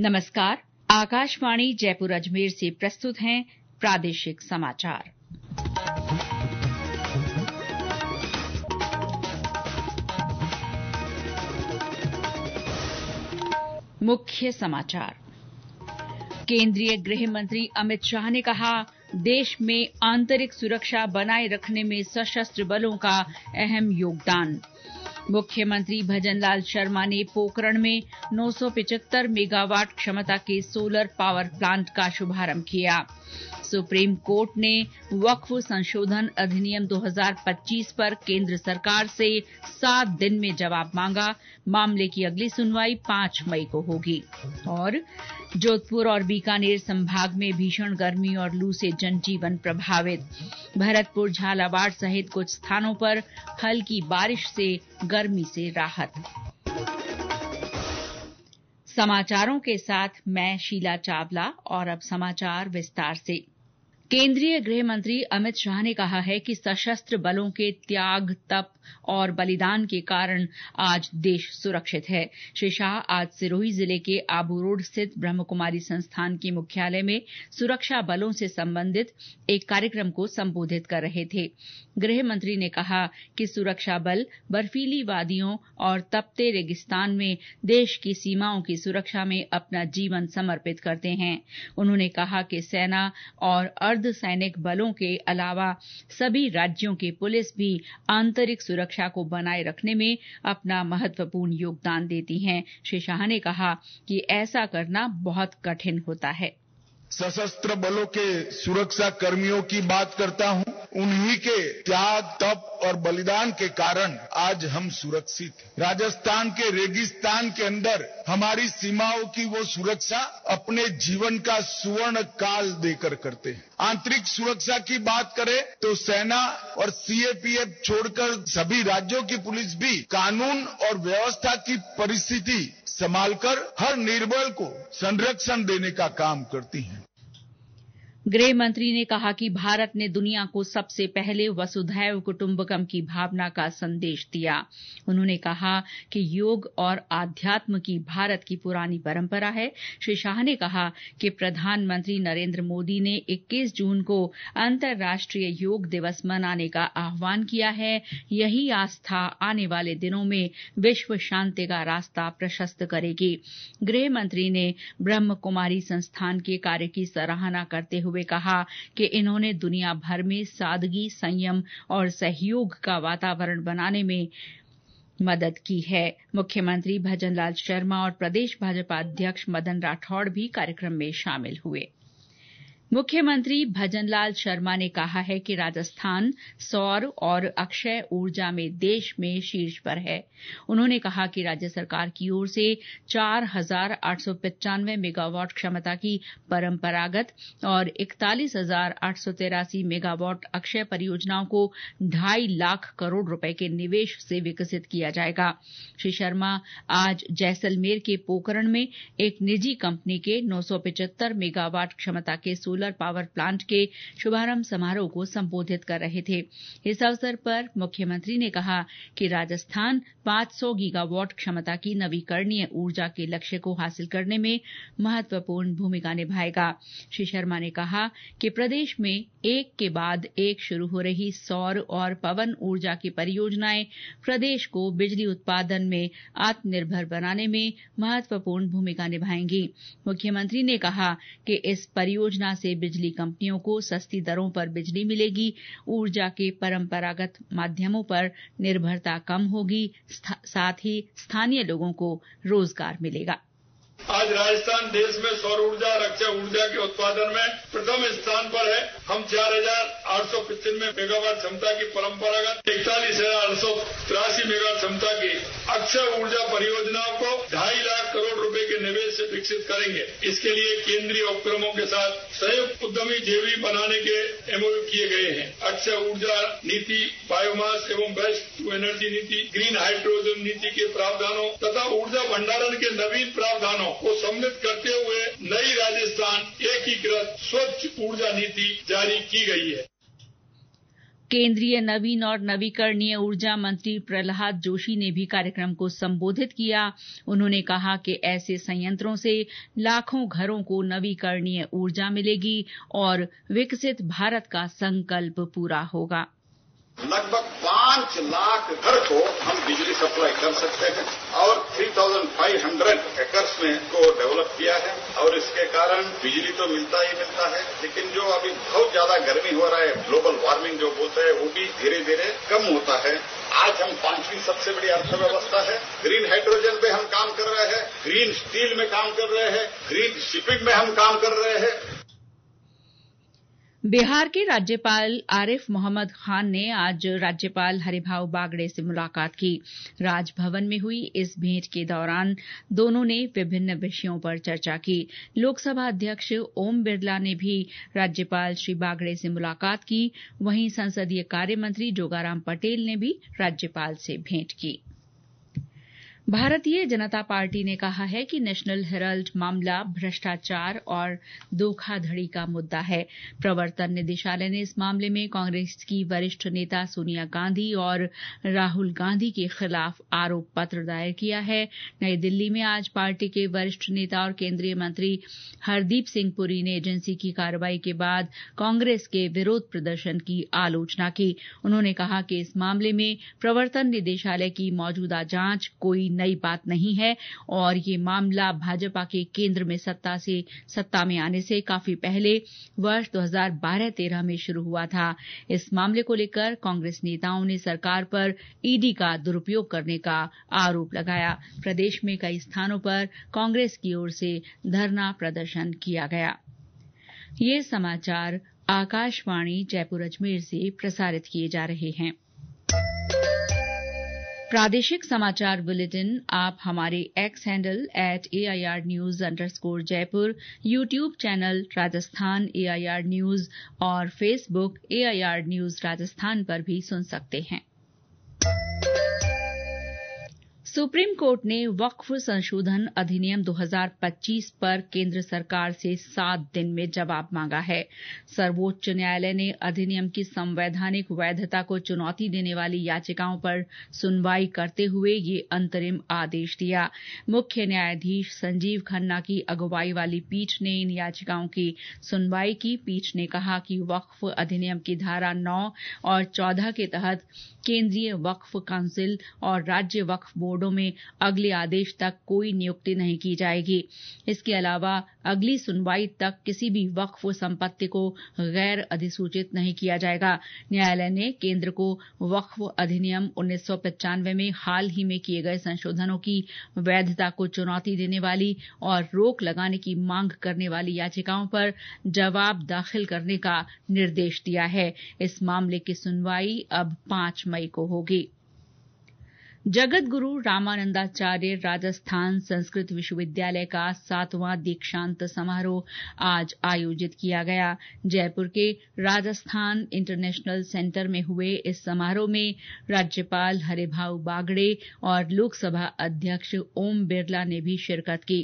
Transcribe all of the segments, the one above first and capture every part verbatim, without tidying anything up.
नमस्कार। आकाशवाणी जयपुर अजमेर से प्रस्तुत हैं प्रादेशिक समाचार। मुख्य समाचार। केंद्रीय गृह मंत्री अमित शाह ने कहा, देश में आंतरिक सुरक्षा बनाए रखने में सशस्त्र बलों का अहम योगदान। मुख्यमंत्री भजनलाल शर्मा ने पोकरण में नौ सौ पचहत्तर मेगावाट क्षमता के सोलर पावर प्लांट का शुभारंभ किया। सुप्रीम कोर्ट ने वक्फ संशोधन अधिनियम दो हज़ार पच्चीस पर केंद्र सरकार से सात दिन में जवाब मांगा। मामले की अगली सुनवाई पांच मई को होगी। और जोधपुर और बीकानेर संभाग में भीषण गर्मी और लू से जनजीवन प्रभावित। भरतपुर, झालावाड़ सहित कुछ स्थानों पर हल्की बारिश से गर्मी से राहत। समाचारों के साथ मैं शीला चावला और अब समाचार विस्तार से। केंद्रीय गृह मंत्री अमित शाह ने कहा है कि सशस्त्र बलों के त्याग, तप और बलिदान के कारण आज देश सुरक्षित है। श्री शाह आज सिरोही जिले के आबू रोड स्थित ब्रह्मकुमारी संस्थान के मुख्यालय में सुरक्षा बलों से संबंधित एक कार्यक्रम को संबोधित कर रहे थे। गृह मंत्री ने कहा कि सुरक्षा बल बर्फीली वादियों और तपते रेगिस्तान में देश की सीमाओं की सुरक्षा में अपना जीवन समर्पित करते हैं। उन्होंने कहा कि सेना और अर्धसैनिक बलों के अलावा सभी राज्यों के पुलिस भी आंतरिक सुरक्षा को बनाए रखने में अपना महत्वपूर्ण योगदान देती हैं। श्री शाह ने कहा कि ऐसा करना बहुत कठिन होता है। सशस्त्र बलों के सुरक्षा कर्मियों की बात करता हूं। उन्हीं के त्याग, तप और बलिदान के कारण आज हम सुरक्षित हैं। राजस्थान के रेगिस्तान के अंदर हमारी सीमाओं की वो सुरक्षा अपने जीवन का सुवर्ण काल देकर करते हैं। आंतरिक सुरक्षा की बात करें तो सेना और सीएपीएफ छोड़कर सभी राज्यों की पुलिस भी कानून और व्यवस्था की परिस्थिति संभालकर हर निर्बल को संरक्षण देने का काम करती है। गृह मंत्री ने कहा कि भारत ने दुनिया को सबसे पहले वसुधैव कुटुंबकम की भावना का संदेश दिया। उन्होंने कहा कि योग और आध्यात्म की भारत की पुरानी परंपरा है। श्री शाह ने कहा कि प्रधानमंत्री नरेंद्र मोदी ने इक्कीस जून को अंतर्राष्ट्रीय योग दिवस मनाने का आह्वान किया है। यही आस्था आने वाले दिनों में विश्व शांति का रास्ता प्रशस्त करेगी। गृह मंत्री ने ब्रह्म कुमारी संस्थान के कार्य की सराहना करते हुए हुए कहा कि इन्होंने दुनिया भर में सादगी, संयम और सहयोग का वातावरण बनाने में मदद की है। मुख्यमंत्री भजनलाल शर्मा और प्रदेश भाजपा अध्यक्ष मदन राठौड़ भी कार्यक्रम में शामिल हुए। मुख्यमंत्री भजनलाल शर्मा ने कहा है कि राजस्थान सौर और अक्षय ऊर्जा में देश में शीर्ष पर है। उन्होंने कहा कि राज्य सरकार की ओर से चार हजार आठ सौ पचानवे मेगावाट क्षमता की परंपरागत और इकतालीस हजार आठ सौ तिरासी मेगावाट अक्षय परियोजनाओं को ढाई लाख करोड़ रुपए के निवेश से विकसित किया जाएगा। श्री शर्मा आज जैसलमेर के पोकरण में एक निजी कंपनी के नौ सौ पचहत्तर मेगावाट क्षमता के सोलर पावर प्लांट के शुभारंभ समारोह को संबोधित कर रहे थे। इस अवसर पर मुख्यमंत्री ने कहा कि राजस्थान पांच सौ गीगावाट क्षमता की नवीकरणीय ऊर्जा के लक्ष्य को हासिल करने में महत्वपूर्ण भूमिका निभाएगा। श्री शर्मा ने कहा कि प्रदेश में एक के बाद एक शुरू हो रही सौर और पवन ऊर्जा की परियोजनाएं प्रदेश को बिजली उत्पादन में आत्मनिर्भर बनाने में महत्वपूर्ण भूमिका निभाएंगी। मुख्यमंत्री ने कहा कि इस परियोजना से बिजली कंपनियों को सस्ती दरों पर बिजली मिलेगी, ऊर्जा के परंपरागत माध्यमों पर निर्भरता कम होगी, साथ ही स्थानीय लोगों को रोजगार मिलेगा। आज राजस्थान देश में सौर ऊर्जा और अक्षय ऊर्जा के उत्पादन में प्रथम स्थान पर है। हम चार हजार आठ सौ पचानवे मेगावाट क्षमता की परंपरागत इकतालीस हजार आठ सौ तिरासी मेगावाट क्षमता की अक्षय ऊर्जा परियोजनाओं को ढाई लाख करोड़ रुपए के निवेश से विकसित करेंगे। इसके लिए केंद्रीय उपक्रमों के साथ संयुक्त उद्यमी जेवी बनाने के एमओयू किए गए हैं। अक्षय ऊर्जा नीति, बायोमास एवं वेस्ट टू एनर्जी नीति, ग्रीन हाइड्रोजन नीति के प्रावधानों तथा ऊर्जा भंडारण के नवीन प्रावधानों को सम्मिलित करते हुए नई राजस्थान एकीकृत स्वच्छ ऊर्जा नीति जारी की गई है। केंद्रीय नवीन और नवीकरणीय ऊर्जा मंत्री प्रहलाद जोशी ने भी कार्यक्रम को संबोधित किया। उन्होंने कहा कि ऐसे संयंत्रों से लाखों घरों को नवीकरणीय ऊर्जा मिलेगी और विकसित भारत का संकल्प पूरा होगा। लगभग पांच लाख घर को हम बिजली सप्लाई कर सकते हैं और तीन हज़ार पाँच सौ एकर्स में को डेवलप किया है और इसके कारण बिजली तो मिलता ही मिलता है, लेकिन जो अभी बहुत ज्यादा गर्मी हो रहा है, ग्लोबल वार्मिंग जो बोलते हैं, वो भी धीरे धीरे कम होता है। आज हम पांचवी सबसे बड़ी अर्थव्यवस्था है। ग्रीन हाइड्रोजन पे हम काम कर रहे हैं, ग्रीन स्टील में काम कर रहे हैं, ग्रीन शिपिंग में हम काम कर रहे हैं। बिहार के राज्यपाल आरिफ मोहम्मद खान ने आज राज्यपाल हरिभाऊ बागड़े से मुलाकात की। राजभवन में हुई इस भेंट के दौरान दोनों ने विभिन्न विषयों पर चर्चा की। लोकसभा अध्यक्ष ओम बिरला ने भी राज्यपाल श्री बागड़े से मुलाकात की। वहीं संसदीय कार्य मंत्री जोगाराम पटेल ने भी राज्यपाल से भेंट की। भारतीय जनता पार्टी ने कहा है कि नेशनल हेराल्ड मामला भ्रष्टाचार और धोखाधड़ी का मुद्दा है। प्रवर्तन निदेशालय ने इस मामले में कांग्रेस की वरिष्ठ नेता सोनिया गांधी और राहुल गांधी के खिलाफ आरोप पत्र दायर किया है। नई दिल्ली में आज पार्टी के वरिष्ठ नेता और केंद्रीय मंत्री हरदीप सिंह पुरी ने एजेंसी की कार्रवाई के बाद कांग्रेस के विरोध प्रदर्शन की आलोचना की। उन्होंने कहा कि इस मामले में प्रवर्तन निदेशालय की मौजूदा जांच कोई नई बात नहीं है और ये मामला भाजपा के केंद्र में सत्ता से सत्ता में आने से काफी पहले वर्ष दो हज़ार बारह तेरह में शुरू हुआ था। इस मामले को लेकर कांग्रेस नेताओं ने सरकार पर ईडी का दुरुपयोग करने का आरोप लगाया। प्रदेश में कई स्थानों पर कांग्रेस की ओर से धरना प्रदर्शन किया गया। ये समाचार आकाशवाणी जयपुर अजमेर से प्रसारित किए जा रहे हैं। प्रादेशिक समाचार बुलेटिन आप हमारे X handle at AIR news underscore Jaipur, YouTube channel Rajasthan AIR news और फेसबुक एआईआर न्यूज राजस्थान पर भी सुन सकते हैं। सुप्रीम कोर्ट ने वक्फ संशोधन अधिनियम दो हज़ार पच्चीस पर केंद्र सरकार से सात दिन में जवाब मांगा है। सर्वोच्च न्यायालय ने अधिनियम की संवैधानिक वैधता को चुनौती देने वाली याचिकाओं पर सुनवाई करते हुए ये अंतरिम आदेश दिया। मुख्य न्यायाधीश संजीव खन्ना की अगुवाई वाली पीठ ने इन याचिकाओं की सुनवाई की। पीठ ने कहा कि वक्फ अधिनियम की धारा नौ और चौदह के तहत केंद्रीय वक्फ काउंसिल और राज्य वक्फ बोर्डों में अगले आदेश तक कोई नियुक्ति नहीं की जाएगी। इसके अलावा अगली सुनवाई तक किसी भी वक्फ संपत्ति को गैर अधिसूचित नहीं किया जाएगा। न्यायालय ने केंद्र को वक्फ अधिनियम उन्नीस सौ पचानवे में हाल ही में किए गए संशोधनों की वैधता को चुनौती देने वाली और रोक लगाने की मांग करने वाली याचिकाओं पर जवाब दाखिल करने का निर्देश दिया है। इस मामले की सुनवाई अब पांच मई को होगी। जगत गुरु रामानंदाचार्य राजस्थान संस्कृत विश्वविद्यालय का सातवां दीक्षांत समारोह आज आयोजित किया गया। जयपुर के राजस्थान इंटरनेशनल सेंटर में हुए इस समारोह में राज्यपाल हरिभाऊ बागड़े और लोकसभा अध्यक्ष ओम बिरला ने भी शिरकत की।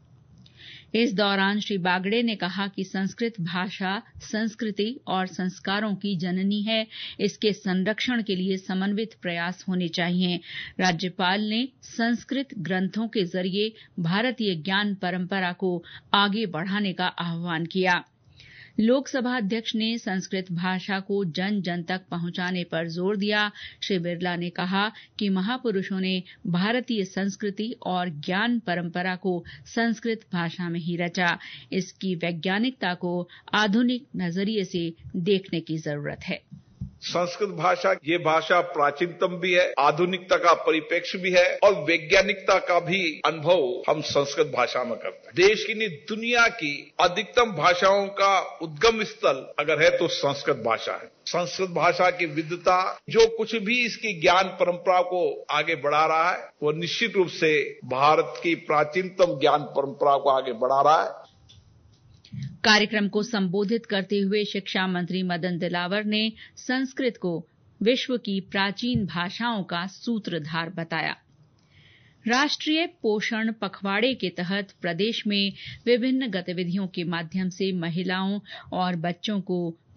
इस दौरान श्री बागड़े ने कहा कि संस्कृत भाषा संस्कृति और संस्कारों की जननी है। इसके संरक्षण के लिए समन्वित प्रयास होने चाहिए। राज्यपाल ने संस्कृत ग्रंथों के जरिए भारतीय ज्ञान परंपरा को आगे बढ़ाने का आह्वान किया। लोकसभा अध्यक्ष ने संस्कृत भाषा को जन जन तक पहुंचाने पर जोर दिया। श्री बिरला ने कहा कि महापुरुषों ने भारतीय संस्कृति और ज्ञान परंपरा को संस्कृत भाषा में ही रचा। इसकी वैज्ञानिकता को आधुनिक नजरिए से देखने की जरूरत है। संस्कृत भाषा ये भाषा प्राचीनतम भी है, आधुनिकता का परिप्रेक्ष्य भी है और वैज्ञानिकता का भी अनुभव हम संस्कृत भाषा में करते हैं। देश की नहीं दुनिया की अधिकतम भाषाओं का उद्गम स्थल अगर है तो संस्कृत भाषा है। संस्कृत भाषा की विविधता जो कुछ भी इसकी ज्ञान परंपरा को आगे बढ़ा रहा है वो निश्चित रूप से भारत की प्राचीनतम ज्ञान परंपरा को आगे बढ़ा रहा है। कार्यक्रम को संबोधित करते हुए शिक्षा मंत्री मदन दिलावर ने संस्कृत को विश्व की प्राचीन भाषाओं का सूत्रधार बताया। राष्ट्रीय पोषण पखवाड़े के तहत प्रदेश में विभिन्न गतिविधियों के माध्यम से महिलाओं और बच्चों को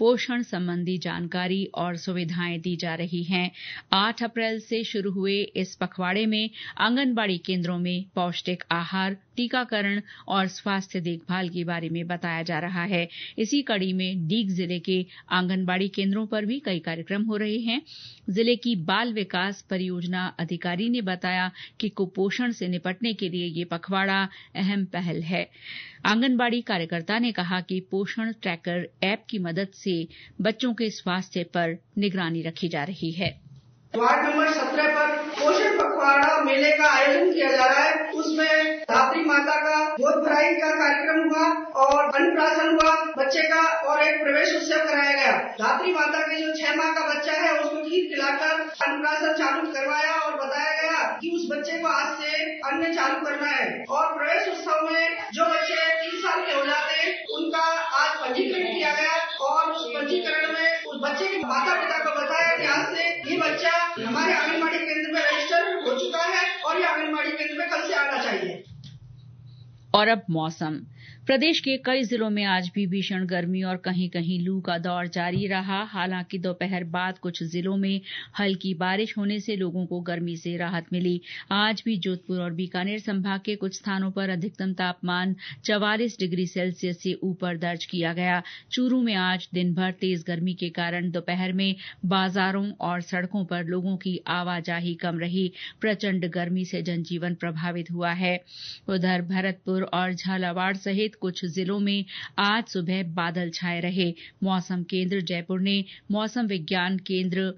पोषण संबंधी जानकारी और सुविधाएं दी जा रही हैं। आठ अप्रैल से शुरू हुए इस पखवाड़े में आंगनबाड़ी केंद्रों में पौष्टिक आहार, टीकाकरण और स्वास्थ्य देखभाल के बारे में बताया जा रहा है। इसी कड़ी में डीग जिले के आंगनबाड़ी केंद्रों पर भी कई कार्यक्रम हो रहे हैं। जिले की बाल विकास परियोजना अधिकारी ने बताया कि कुपोषण से निपटने के लिए ये पखवाड़ा अहम पहल है। आंगनबाड़ी कार्यकर्ता ने कहा कि पोषण ट्रैकर ऐप की मदद से बच्चों के स्वास्थ्य पर निगरानी रखी जा रही है। वार्ड नंबर सत्रह पर पोषण पखवाड़ा मेले का आयोजन किया जा रहा है। उसमें धात्री माता का गोद भराई का कार्यक्रम हुआ और अन्नप्राशन हुआ बच्चे का और एक प्रवेश उत्सव कराया गया। धात्री माता के जो छह माह का बच्चा है उसको खीर खिलाकर अन्नप्राशन चालू करवाया और बताया गया कि उस बच्चे को आज से अन्न चालू करना है। और प्रवेश उत्सव में जो बच्चे तीन साल के हो जाते हैं उनका आज पंजीकरण किया गया और उस पंजीकरण में उस बच्चे के माता पिता को बताया कि आज से ये बच्चा हमारे आंगनबाड़ी केंद्र में रजिस्टर हो चुका है और ये आंगनबाड़ी केंद्र में कल से आना चाहिए। और अब मौसम। प्रदेश के कई जिलों में आज भी भीषण गर्मी और कहीं कहीं लू का दौर जारी रहा। हालांकि दोपहर बाद कुछ जिलों में हल्की बारिश होने से लोगों को गर्मी से राहत मिली। आज भी जोधपुर और बीकानेर संभाग के कुछ स्थानों पर अधिकतम तापमान चवालीस डिग्री सेल्सियस से ऊपर दर्ज किया गया। चूरू में आज दिन भर तेज गर्मी के कारण दोपहर में बाजारों और सड़कों पर लोगों की आवाजाही कम रही। प्रचंड गर्मी से जनजीवन प्रभावित हुआ है। उधर भरतपुर और झालावाड़ सहित कुछ जिलों में आज सुबह बादल छाए रहे। मौसम केंद्र जयपुर ने मौसम विज्ञान केंद्र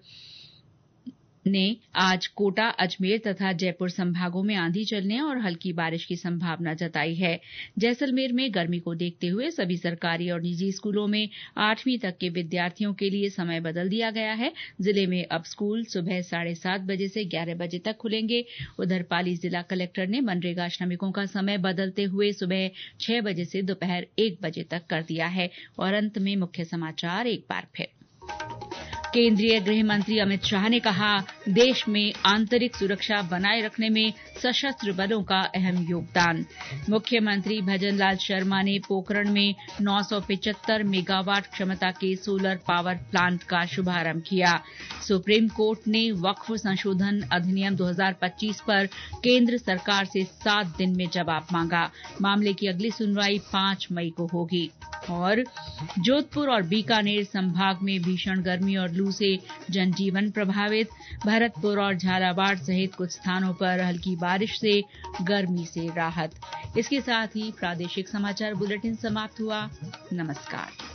ने आज कोटा, अजमेर तथा जयपुर संभागों में आंधी चलने और हल्की बारिश की संभावना जताई है। जैसलमेर में गर्मी को देखते हुए सभी सरकारी और निजी स्कूलों में आठवीं तक के विद्यार्थियों के लिए समय बदल दिया गया है। जिले में अब स्कूल सुबह साढ़े सात बजे से ग्यारह बजे तक खुलेंगे। उधर पाली जिला कलेक्टर ने मनरेगा श्रमिकों का समय बदलते हुए सुबह छह बजे से दोपहर एक बजे तक कर दिया है। और अंत में मुख्य समाचार एक बार फिर। केंद्रीय गृह मंत्री अमित शाह ने कहा, देश में आंतरिक सुरक्षा बनाए रखने में सशस्त्र बलों का अहम योगदान। मुख्यमंत्री भजनलाल शर्मा ने पोखरण में नौ सौ पिचहत्तर मेगावाट क्षमता के सोलर पावर प्लांट का शुभारंभ किया। सुप्रीम कोर्ट ने वक्फ संशोधन अधिनियम दो हज़ार पच्चीस पर केंद्र सरकार से सात दिन में जवाब मांगा। मामले की अगली सुनवाई पांच मई को होगी। और जोधपुर और बीकानेर संभाग में भीषण गर्मी और लू से जनजीवन प्रभावित। भरतपुर और झालावाड़ सहित कुछ स्थानों पर हल्की बारिश से गर्मी से राहत। इसके साथ ही प्रादेशिक समाचार बुलेटिन समाप्त हुआ। नमस्कार।